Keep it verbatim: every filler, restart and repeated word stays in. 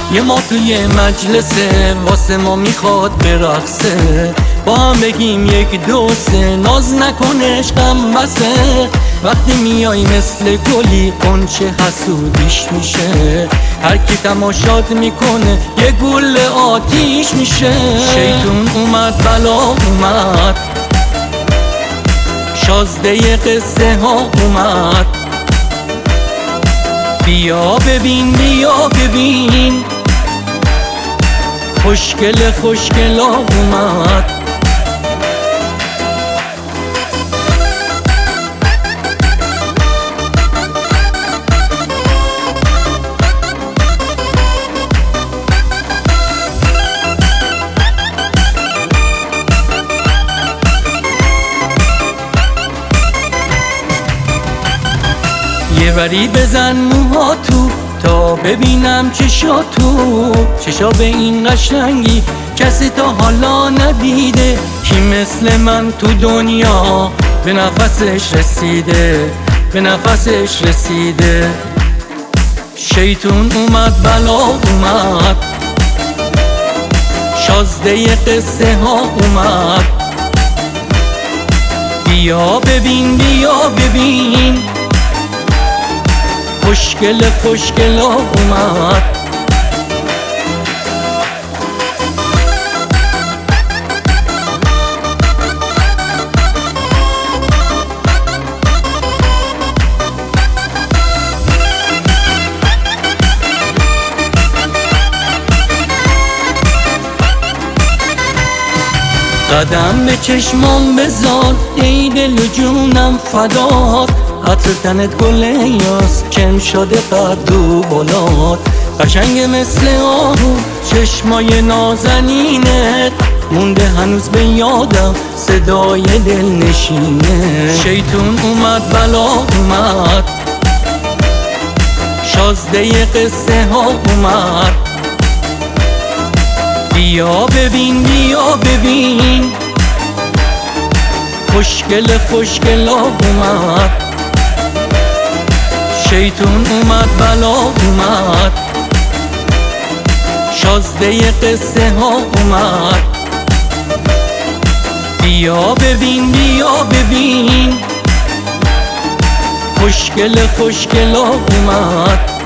یه ما توی مجلسه واسه ما میخواد برقصه، با هم بگیم یک دو سه، ناز نکن عشقم بسه. وقتی میای مثل گلی قنچه حسودیش میشه، هر کی تماشات میکنه یه گل آتیش میشه. شیطون اومد بلا اومد، شازده قصه ها اومد. بیا ببین بیا ببین، خوشگل خوشگلا اومد. یه وری بزن موها تو تا ببینم چشا تو، چشا به این قشنگی کسی تا حالا ندیده. کی مثل من تو دنیا به نفسش رسیده، به نفسش رسیده. شیطون اومد بلا اومد، شازده قصه ها اومد. بیا ببین بیا ببین، خوشگل خوشگلا اومد. قدم به چشمام بذار ای دل و جونم فدات، عطر تنت گل یاس کم شده قد و بالات. قشنگ مثل آهو چشمای نازنینت، مونده هنوز به یادم صدای دل نشینه. شیطون اومد بلا اومد، شازده قصه ها اومد. بیا ببین بیا ببین، خوشگل خوشگلا اومد. شیطون اومد بلا اومد، شازده قصه ها اومد. بیا ببین بیا ببین، خوشگل خوشگلا اومد.